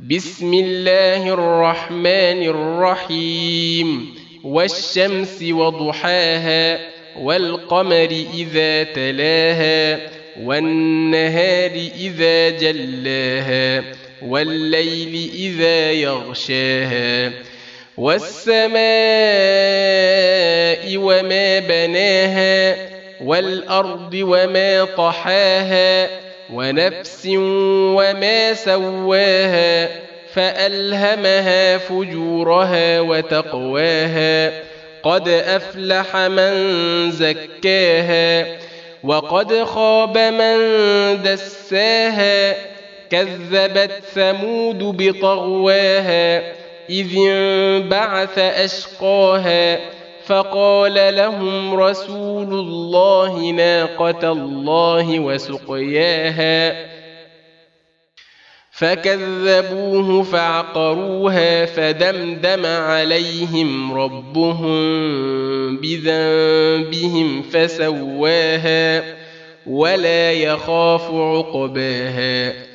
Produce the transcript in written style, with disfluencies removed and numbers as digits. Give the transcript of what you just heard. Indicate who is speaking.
Speaker 1: بسم الله الرحمن الرحيم والشمس وضحاها والقمر إذا تلاها والنهار إذا جلاها والليل إذا يغشاها والسماء وما بناها والأرض وما طحاها ونفس وما سواها فألهمها فجورها وتقواها قد أفلح من زكاها وقد خاب من دساها كذبت ثمود بطغواها إذ انبعث أشقاها فقال لهم رسول الله ناقة الله وسقياها فكذبوه فعقروها فدمدم عليهم ربهم بذنبهم فسواها ولا يخاف عقباها